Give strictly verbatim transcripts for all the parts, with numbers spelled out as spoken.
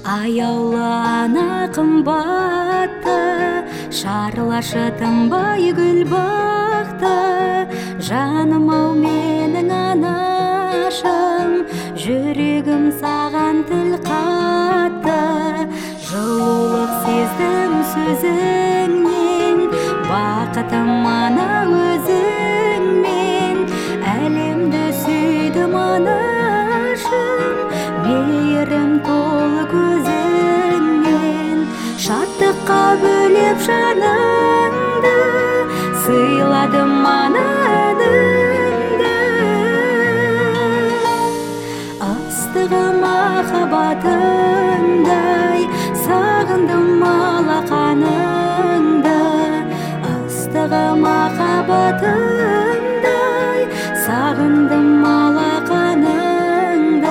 Аяулы ана қымбатты, шарлашы тынбай гүл бақты. Жаным ау менің анашым, жүрегім саған тіл қатты. Жылулық сездім сөзіңнен, бақытым ана өзіңмен. Әлемді сүйдім анашым, мейірім толы көзіңнен. Шаттыққа бөлеп жаныңды, сыйладым анаңды. Ыстығы махаббатыңдай, сағындым алақаныңды. Ыстығы махаббатыңдай, сағындым алақаныңды.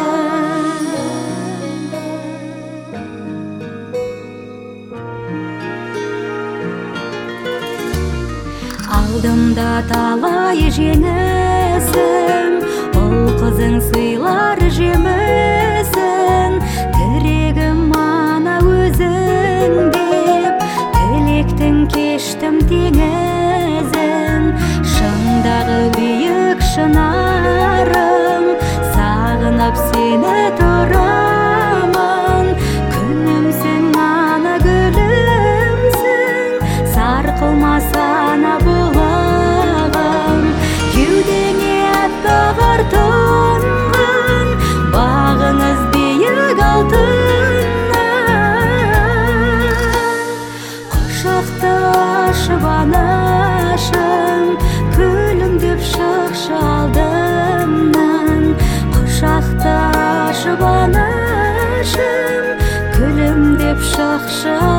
Алдымда талай жеңісің, ұл қызың сыйлар жемісің. Тірегім ана өзің деп, тілектің кештім теңізін. Шыңдағы биік шынарым, сағынып сені тұрамын. Күнімсің ана гүлімсің, сарқылмас ана бұлағым. Кеудеңе аппақ ар тұнған, бағыңыз биік алтыннан. Құшақты ашып анашым, күлімдеп шықшы алдымнан. Құшақты ашып анашым, күлімдеп шықшы